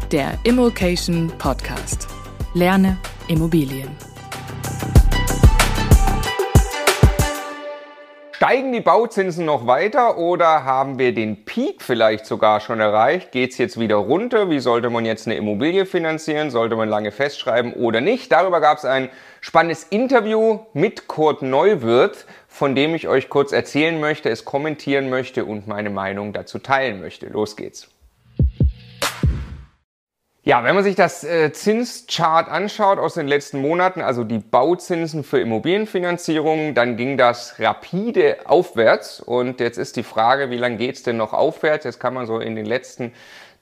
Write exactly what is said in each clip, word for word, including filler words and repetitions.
der Immokation Podcast. Lerne Immobilien. Steigen die Bauzinsen noch weiter oder haben wir den Peak vielleicht sogar schon erreicht? Geht es jetzt wieder runter? Wie sollte man jetzt eine Immobilie finanzieren? Sollte man lange festschreiben oder nicht? Darüber gab es ein spannendes Interview mit Kurt Neuwirth, von dem ich euch kurz erzählen möchte, es kommentieren möchte und meine Meinung dazu teilen möchte. Los geht's. Ja, wenn man sich das äh, Zinschart anschaut aus den letzten Monaten, also die Bauzinsen für Immobilienfinanzierung, dann ging das rapide aufwärts. Und jetzt ist die Frage, wie lange geht's denn noch aufwärts? Jetzt kann man so in den letzten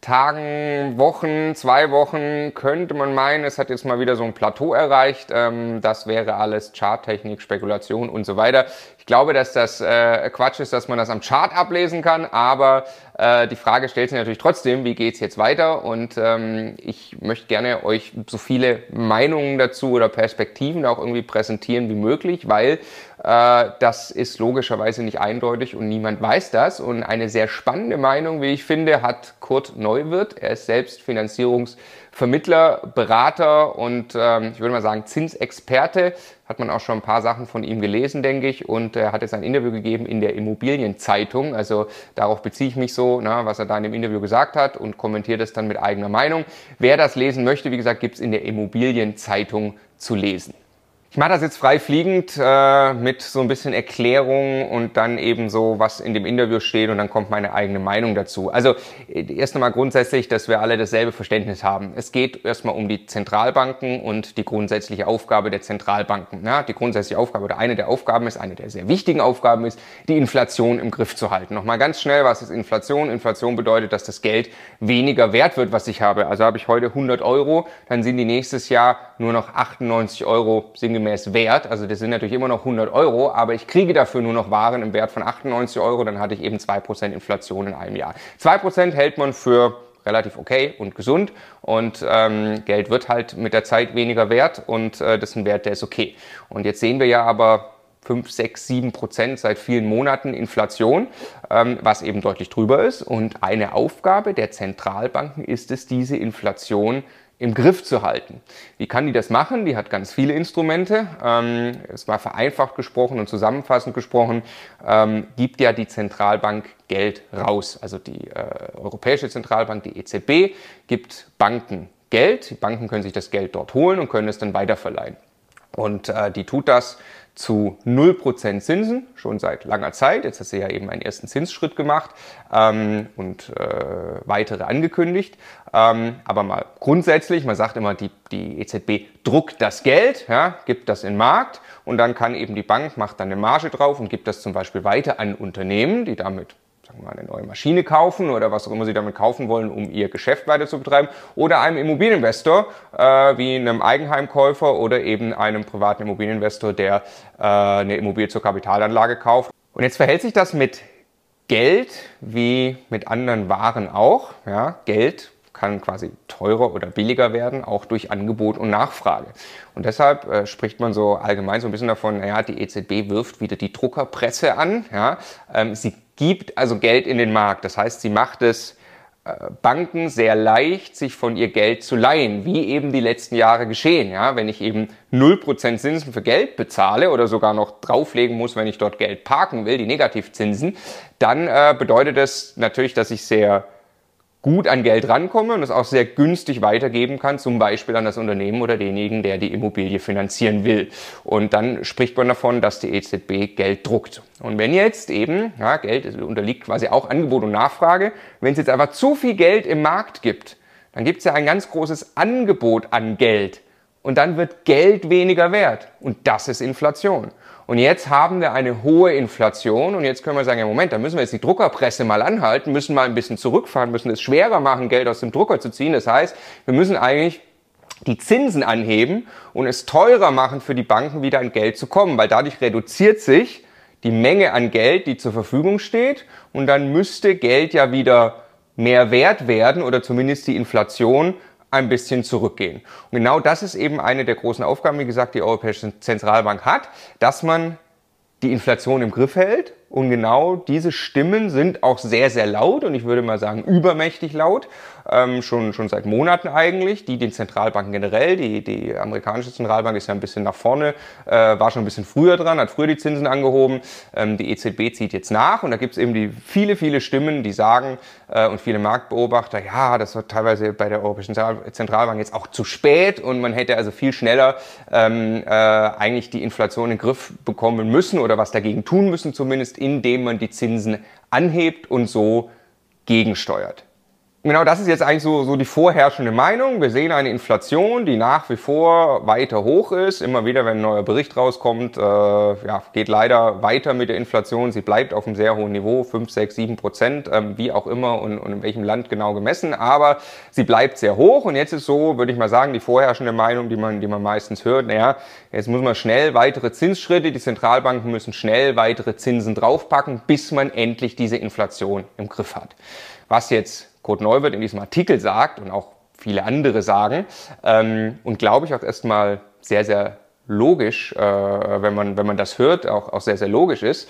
Tagen, Wochen, zwei Wochen, könnte man meinen, es hat jetzt mal wieder so ein Plateau erreicht. Ähm, das wäre alles Charttechnik, Spekulation und so weiter. Ich glaube, dass das äh, Quatsch ist, dass man das am Chart ablesen kann, aber äh, die Frage stellt sich natürlich trotzdem, wie geht's jetzt weiter? Und ähm, ich möchte gerne euch so viele Meinungen dazu oder Perspektiven auch irgendwie präsentieren wie möglich, weil äh, das ist logischerweise nicht eindeutig und niemand weiß das. Und eine sehr spannende Meinung, wie ich finde, hat Kurt Neuwirth. Er ist selbst Finanzierungsvermittler, Berater und ähm, ich würde mal sagen Zinsexperte. Hat man auch schon ein paar Sachen von ihm gelesen, denke ich. Und er hat jetzt ein Interview gegeben in der Immobilienzeitung. Also darauf beziehe ich mich so, na, was er da in dem Interview gesagt hat und kommentiere das dann mit eigener Meinung. Wer das lesen möchte, wie gesagt, gibt es in der Immobilienzeitung zu lesen. Ich mache das jetzt frei fliegend äh, mit so ein bisschen Erklärung und dann eben so, was in dem Interview steht und dann kommt meine eigene Meinung dazu. Also erst einmal grundsätzlich, dass wir alle dasselbe Verständnis haben. Es geht erstmal um die Zentralbanken und die grundsätzliche Aufgabe der Zentralbanken. Ja, die grundsätzliche Aufgabe oder eine der Aufgaben ist, eine der sehr wichtigen Aufgaben ist, die Inflation im Griff zu halten. Nochmal ganz schnell, was ist Inflation? Inflation bedeutet, dass das Geld weniger wert wird, was ich habe. Also habe ich heute hundert Euro, dann sind die nächstes Jahr nur noch achtundneunzig Euro sinngemäß wert, also das sind natürlich immer noch hundert Euro, aber ich kriege dafür nur noch Waren im Wert von achtundneunzig Euro, dann hatte ich eben zwei Prozent Inflation in einem Jahr. zwei Prozent hält man für relativ okay und gesund und ähm, Geld wird halt mit der Zeit weniger wert und äh, das ist ein Wert, der ist okay. Und jetzt sehen wir ja aber fünf, sechs, sieben Prozent seit vielen Monaten Inflation, ähm, was eben deutlich drüber ist und eine Aufgabe der Zentralbanken ist es, diese Inflation im Griff zu halten. Wie kann die das machen? Die hat ganz viele Instrumente. Ähm, es war vereinfacht gesprochen und zusammenfassend gesprochen, ähm, gibt ja die Zentralbank Geld raus. Also die äh, Europäische Zentralbank, die E Z B, gibt Banken Geld. Die Banken können sich das Geld dort holen und können es dann weiterverleihen. Und äh, die tut das zu null Prozent Zinsen, schon seit langer Zeit. Jetzt hat sie ja eben einen ersten Zinsschritt gemacht ähm, und äh, weitere angekündigt. Ähm, aber mal grundsätzlich, man sagt immer, die, die E Z B druckt das Geld, ja, gibt das in den Markt und dann kann eben die Bank, macht dann eine Marge drauf und gibt das zum Beispiel weiter an Unternehmen, die damit sagen wir mal, eine neue Maschine kaufen oder was auch immer sie damit kaufen wollen, um ihr Geschäft weiter zu betreiben oder einem Immobilieninvestor, äh, wie einem Eigenheimkäufer oder eben einem privaten Immobilieninvestor, der äh, eine Immobilie zur Kapitalanlage kauft. Und jetzt verhält sich das mit Geld wie mit anderen Waren auch. Ja, Geld kann quasi teurer oder billiger werden, auch durch Angebot und Nachfrage. Und deshalb äh, spricht man so allgemein so ein bisschen davon, naja, die E Z B wirft wieder die Druckerpresse an. Ja? Ähm, sie gibt also Geld in den Markt. Das heißt, sie macht es äh, Banken sehr leicht, sich von ihr Geld zu leihen, wie eben die letzten Jahre geschehen. Ja? Wenn ich eben null Prozent Zinsen für Geld bezahle oder sogar noch drauflegen muss, wenn ich dort Geld parken will, die Negativzinsen, dann äh, bedeutet das natürlich, dass ich sehr gut an Geld rankomme und es auch sehr günstig weitergeben kann, zum Beispiel an das Unternehmen oder denjenigen, der die Immobilie finanzieren will. Und dann spricht man davon, dass die E Z B Geld druckt. Und wenn jetzt eben, ja, Geld unterliegt quasi auch Angebot und Nachfrage, wenn es jetzt einfach zu viel Geld im Markt gibt, dann gibt es ja ein ganz großes Angebot an Geld. Und dann wird Geld weniger wert. Und das ist Inflation. Und jetzt haben wir eine hohe Inflation und jetzt können wir sagen, ja Moment, da müssen wir jetzt die Druckerpresse mal anhalten, müssen mal ein bisschen zurückfahren, müssen es schwerer machen, Geld aus dem Drucker zu ziehen. Das heißt, wir müssen eigentlich die Zinsen anheben und es teurer machen für die Banken, wieder an Geld zu kommen, weil dadurch reduziert sich die Menge an Geld, die zur Verfügung steht und dann müsste Geld ja wieder mehr wert werden oder zumindest die Inflation ein bisschen zurückgehen. Und genau das ist eben eine der großen Aufgaben, wie gesagt, die Europäische Zentralbank hat, dass man die Inflation im Griff hält Und genau diese Stimmen sind auch sehr, sehr laut und ich würde mal sagen übermächtig laut, ähm, schon, schon seit Monaten eigentlich, die den Zentralbanken generell, die, die amerikanische Zentralbank ist ja ein bisschen nach vorne, äh, war schon ein bisschen früher dran, hat früher die Zinsen angehoben, ähm, die E Z B zieht jetzt nach und da gibt es eben die viele, viele Stimmen, die sagen äh, und viele Marktbeobachter, ja, das wird teilweise bei der Europäischen Zentralbank jetzt auch zu spät und man hätte also viel schneller ähm, äh, eigentlich die Inflation in den Griff bekommen müssen oder was dagegen tun müssen zumindest, indem man die Zinsen anhebt und so gegensteuert. Genau, das ist jetzt eigentlich so, so die vorherrschende Meinung. Wir sehen eine Inflation, die nach wie vor weiter hoch ist. Immer wieder, wenn ein neuer Bericht rauskommt, äh, ja, geht leider weiter mit der Inflation. Sie bleibt auf einem sehr hohen Niveau, fünf, sechs, sieben Prozent, ähm, wie auch immer und, und in welchem Land genau gemessen. Aber sie bleibt sehr hoch und jetzt ist so, würde ich mal sagen, die vorherrschende Meinung, die man, die man meistens hört, naja, jetzt muss man schnell weitere Zinsschritte, die Zentralbanken müssen schnell weitere Zinsen draufpacken, bis man endlich diese Inflation im Griff hat. Was jetzt Kurt Neuwirth in diesem Artikel sagt und auch viele andere sagen ähm, und glaube ich auch erstmal sehr, sehr logisch, äh, wenn man, wenn man das hört, auch, auch sehr, sehr logisch ist.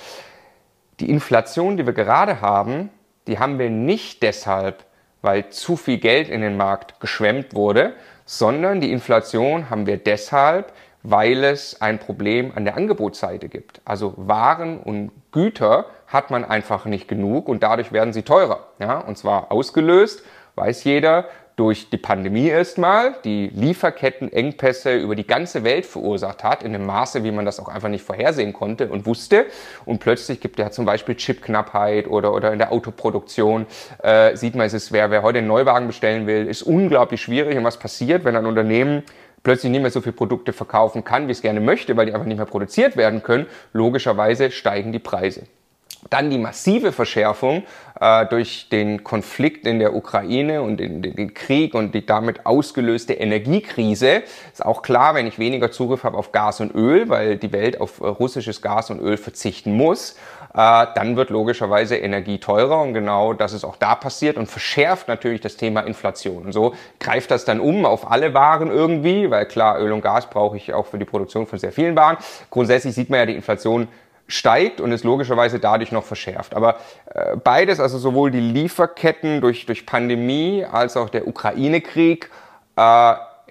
Die Inflation, die wir gerade haben, die haben wir nicht deshalb, weil zu viel Geld in den Markt geschwemmt wurde, sondern die Inflation haben wir deshalb, weil es ein Problem an der Angebotsseite gibt. Also Waren und Güter hat man einfach nicht genug und dadurch werden sie teurer. Ja? Und zwar ausgelöst, weiß jeder, durch die Pandemie erstmal, die Lieferkettenengpässe über die ganze Welt verursacht hat, in einem Maße, wie man das auch einfach nicht vorhersehen konnte und wusste. Und plötzlich gibt es ja zum Beispiel Chipknappheit oder, oder in der Autoproduktion äh, sieht man, es ist, wer, wer heute einen Neuwagen bestellen will, ist unglaublich schwierig. Und was passiert, wenn ein Unternehmen plötzlich nicht mehr so viele Produkte verkaufen kann, wie es gerne möchte, weil die einfach nicht mehr produziert werden können? Logischerweise steigen die Preise. Dann die massive Verschärfung äh, durch den Konflikt in der Ukraine und den, den Krieg und die damit ausgelöste Energiekrise. Ist auch klar, wenn ich weniger Zugriff habe auf Gas und Öl, weil die Welt auf russisches Gas und Öl verzichten muss, äh, dann wird logischerweise Energie teurer und genau das ist auch da passiert und verschärft natürlich das Thema Inflation. Und so greift das dann um auf alle Waren irgendwie, weil klar, Öl und Gas brauche ich auch für die Produktion von sehr vielen Waren. Grundsätzlich sieht man ja, die Inflation steigt und ist logischerweise dadurch noch verschärft. Aber äh, beides, also sowohl die Lieferketten durch, durch Pandemie als auch der Ukraine-Krieg, äh,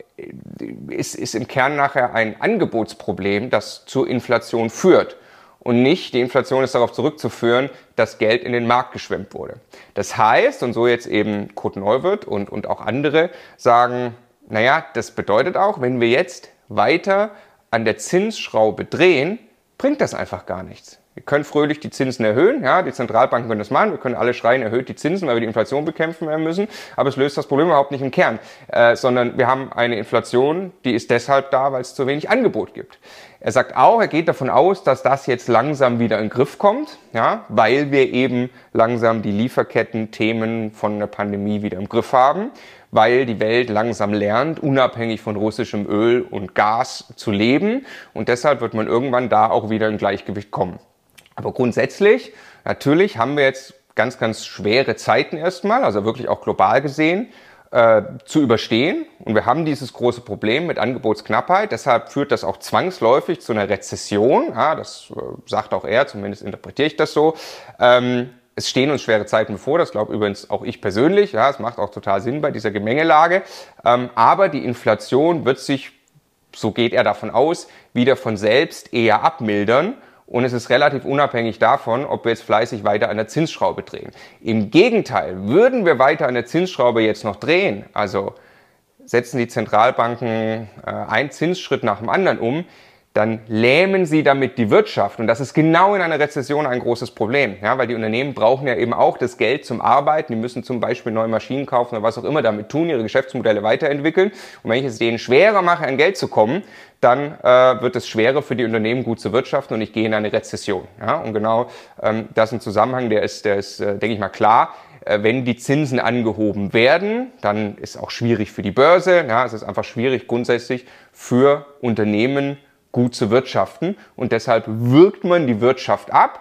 ist, ist im Kern nachher ein Angebotsproblem, das zur Inflation führt. Und nicht, die Inflation ist darauf zurückzuführen, dass Geld in den Markt geschwemmt wurde. Das heißt, und so jetzt eben Kurt Neuwirth und, und auch andere sagen, naja, das bedeutet auch, wenn wir jetzt weiter an der Zinsschraube drehen, bringt das einfach gar nichts. Wir können fröhlich die Zinsen erhöhen, ja, die Zentralbanken können das machen, wir können alle schreien, erhöht die Zinsen, weil wir die Inflation bekämpfen müssen, aber es löst das Problem überhaupt nicht im Kern, äh, sondern wir haben eine Inflation, die ist deshalb da, weil es zu wenig Angebot gibt. Er sagt auch, er geht davon aus, dass das jetzt langsam wieder in den Griff kommt, ja, weil wir eben langsam die Lieferketten-Themen von der Pandemie wieder im Griff haben, weil die Welt langsam lernt, unabhängig von russischem Öl und Gas zu leben und deshalb wird man irgendwann da auch wieder in Gleichgewicht kommen. Aber grundsätzlich, natürlich haben wir jetzt ganz, ganz schwere Zeiten erstmal, also wirklich auch global gesehen, äh, zu überstehen und wir haben dieses große Problem mit Angebotsknappheit, deshalb führt das auch zwangsläufig zu einer Rezession, ja, das äh, sagt auch er, zumindest interpretiere ich das so. Ähm, Es stehen uns schwere Zeiten bevor, das glaube übrigens auch ich persönlich. Ja, es macht auch total Sinn bei dieser Gemengelage. Ähm, aber die Inflation wird sich, so geht er davon aus, wieder von selbst eher abmildern. Und es ist relativ unabhängig davon, ob wir jetzt fleißig weiter an der Zinsschraube drehen. Im Gegenteil, würden wir weiter an der Zinsschraube jetzt noch drehen, also setzen die Zentralbanken äh, einen Zinsschritt nach dem anderen um, dann lähmen sie damit die Wirtschaft. Und das ist genau in einer Rezession ein großes Problem. Ja, weil die Unternehmen brauchen ja eben auch das Geld zum Arbeiten. Die müssen zum Beispiel neue Maschinen kaufen oder was auch immer damit tun, ihre Geschäftsmodelle weiterentwickeln. Und wenn ich es denen schwerer mache, an Geld zu kommen, dann äh, wird es schwerer für die Unternehmen gut zu wirtschaften und ich gehe in eine Rezession. Ja, und genau ähm, das ist ein Zusammenhang, der ist, der ist äh, denke ich mal, klar. Äh, wenn die Zinsen angehoben werden, dann ist auch schwierig für die Börse. Ja, es ist einfach schwierig grundsätzlich für Unternehmen, gut zu wirtschaften und deshalb wirkt man die Wirtschaft ab,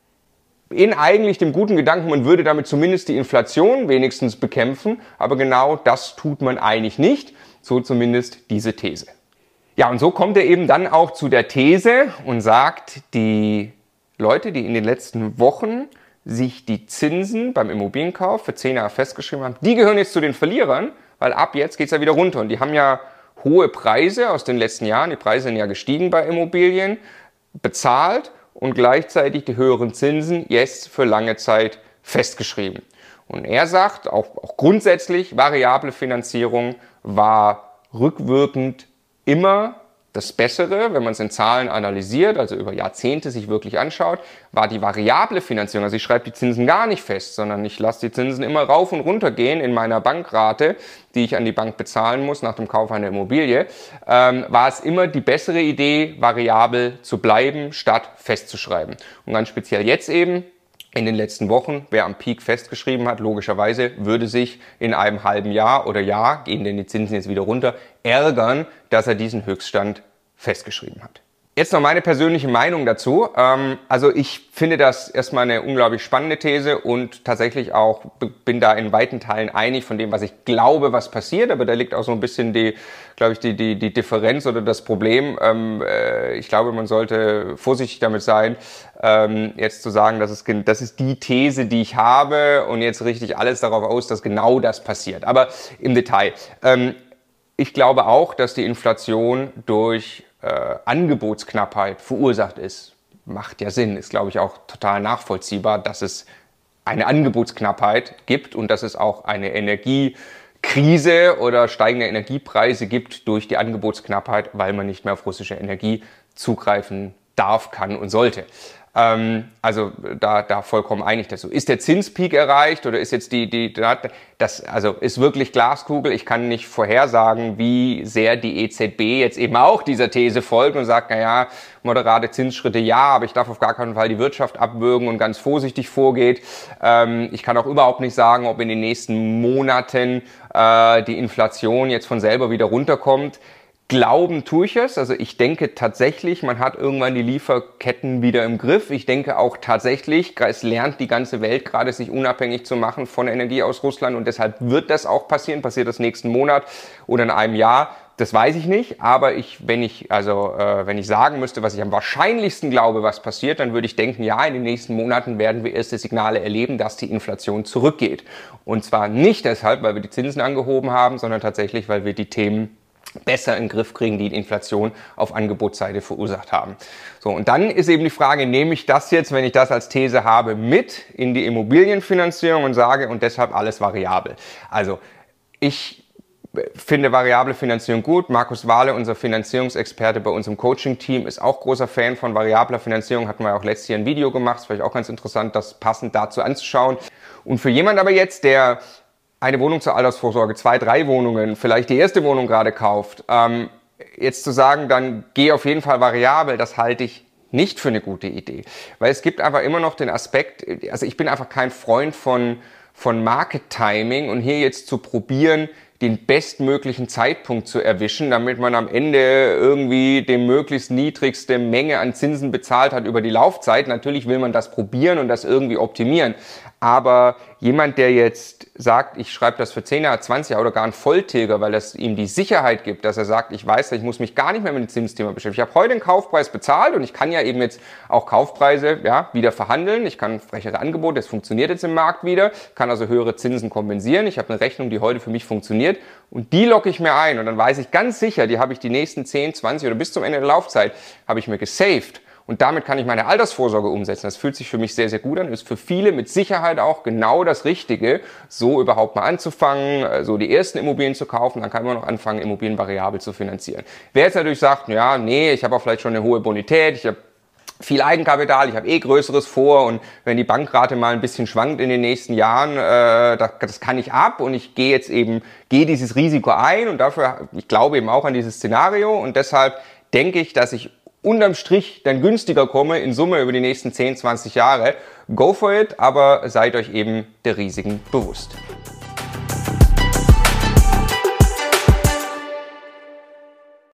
in eigentlich dem guten Gedanken, man würde damit zumindest die Inflation wenigstens bekämpfen, aber genau das tut man eigentlich nicht, so zumindest diese These. Ja, und so kommt er eben dann auch zu der These und sagt, die Leute, die in den letzten Wochen sich die Zinsen beim Immobilienkauf für zehn Jahre festgeschrieben haben, die gehören jetzt zu den Verlierern, weil ab jetzt geht es ja wieder runter. Und die haben ja hohe Preise aus den letzten Jahren, die Preise sind ja gestiegen bei Immobilien, bezahlt und gleichzeitig die höheren Zinsen jetzt für lange Zeit festgeschrieben. Und er sagt, auch, auch grundsätzlich, variable Finanzierung war rückwirkend immer das Bessere, wenn man es in Zahlen analysiert, also über Jahrzehnte sich wirklich anschaut, war die variable Finanzierung, also ich schreibe die Zinsen gar nicht fest, sondern ich lasse die Zinsen immer rauf und runter gehen in meiner Bankrate, die ich an die Bank bezahlen muss nach dem Kauf einer Immobilie, ähm, war es immer die bessere Idee, variabel zu bleiben, statt festzuschreiben. Und ganz speziell jetzt eben, in den letzten Wochen, wer am Peak festgeschrieben hat, logischerweise würde sich in einem halben Jahr oder Jahr, gehen denn die Zinsen jetzt wieder runter, ärgern, dass er diesen Höchststand festgeschrieben hat. Jetzt noch meine persönliche Meinung dazu. Also ich finde das erstmal eine unglaublich spannende These und tatsächlich auch bin da in weiten Teilen einig von dem, was ich glaube, was passiert. Aber da liegt auch so ein bisschen die, glaube ich, die, die, die Differenz oder das Problem. Ich glaube, man sollte vorsichtig damit sein, jetzt zu sagen, das ist, das ist die These, die ich habe und jetzt richte ich alles darauf aus, dass genau das passiert. Aber im Detail. Ich glaube auch, dass die Inflation durch Äh, Angebotsknappheit verursacht ist. Macht ja Sinn, ist glaube ich auch total nachvollziehbar, dass es eine Angebotsknappheit gibt und dass es auch eine Energiekrise oder steigende Energiepreise gibt durch die Angebotsknappheit, weil man nicht mehr auf russische Energie zugreifen darf, kann und sollte. Ähm, also da, da vollkommen einig dazu. Ist der Zinspeak erreicht oder ist jetzt die, die, das, also ist wirklich Glaskugel. Ich kann nicht vorhersagen, wie sehr die E Z B jetzt eben auch dieser These folgt und sagt, naja, moderate Zinsschritte ja, aber ich darf auf gar keinen Fall die Wirtschaft abwürgen und ganz vorsichtig vorgeht. Ähm, ich kann auch überhaupt nicht sagen, ob in den nächsten Monaten äh, die Inflation jetzt von selber wieder runterkommt. Glauben tue ich es. Also ich denke tatsächlich, man hat irgendwann die Lieferketten wieder im Griff. Ich denke auch tatsächlich, es lernt die ganze Welt gerade, sich unabhängig zu machen von Energie aus Russland und deshalb wird das auch passieren. Passiert das nächsten Monat oder in einem Jahr? Das weiß ich nicht, aber ich, wenn ich, also, äh, wenn ich sagen müsste, was ich am wahrscheinlichsten glaube, was passiert, dann würde ich denken, ja, in den nächsten Monaten werden wir erste Signale erleben, dass die Inflation zurückgeht. Und zwar nicht deshalb, weil wir die Zinsen angehoben haben, sondern tatsächlich, weil wir die Themen besser in den Griff kriegen, die die Inflation auf Angebotsseite verursacht haben. So, und dann ist eben die Frage, nehme ich das jetzt, wenn ich das als These habe, mit in die Immobilienfinanzierung und sage, und deshalb alles variabel. Also, ich finde variable Finanzierung gut. Markus Wahle, unser Finanzierungsexperte bei uns im Coaching-Team, ist auch großer Fan von variabler Finanzierung. Hatten wir auch letztes Jahr ein Video gemacht. Das ist vielleicht auch ganz interessant, das passend dazu anzuschauen. Und für jemand aber jetzt, der eine Wohnung zur Altersvorsorge, zwei, drei Wohnungen, vielleicht die erste Wohnung gerade kauft, ähm, jetzt zu sagen, dann geh auf jeden Fall variabel, das halte ich nicht für eine gute Idee. Weil es gibt einfach immer noch den Aspekt, also ich bin einfach kein Freund von, von Market Timing und hier jetzt zu probieren, den bestmöglichen Zeitpunkt zu erwischen, damit man am Ende irgendwie die möglichst niedrigste Menge an Zinsen bezahlt hat über die Laufzeit. Natürlich will man das probieren und das irgendwie optimieren. Aber jemand, der jetzt sagt, ich schreibe das für zehn Jahre, zwanzig Jahre oder gar einen Volltilger, weil das ihm die Sicherheit gibt, dass er sagt, ich weiß, ich muss mich gar nicht mehr mit dem Zinsthema beschäftigen. Ich habe heute einen Kaufpreis bezahlt und ich kann ja eben jetzt auch Kaufpreise ja, wieder verhandeln. Ich kann frechere Angebote, das funktioniert jetzt im Markt wieder, kann also höhere Zinsen kompensieren. Ich habe eine Rechnung, die heute für mich funktioniert und die logge ich mir ein und dann weiß ich ganz sicher, die habe ich die nächsten zehn, zwanzig oder bis zum Ende der Laufzeit, habe ich mir gesaved. Und damit kann ich meine Altersvorsorge umsetzen. Das fühlt sich für mich sehr, sehr gut an. Ist für viele mit Sicherheit auch genau das Richtige, so überhaupt mal anzufangen, so die ersten Immobilien zu kaufen. Dann kann man noch anfangen, Immobilien variabel zu finanzieren. Wer jetzt natürlich sagt, ja, nee, ich habe auch vielleicht schon eine hohe Bonität, ich habe viel Eigenkapital, ich habe eh Größeres vor und wenn die Bankrate mal ein bisschen schwankt in den nächsten Jahren, äh, das, das kann ich ab und ich gehe jetzt eben, gehe dieses Risiko ein und dafür, ich glaube eben auch an dieses Szenario und deshalb denke ich, dass ich unterm Strich dann günstiger komme in Summe über die nächsten zehn, zwanzig Jahre. Go for it, aber seid euch eben der Risiken bewusst.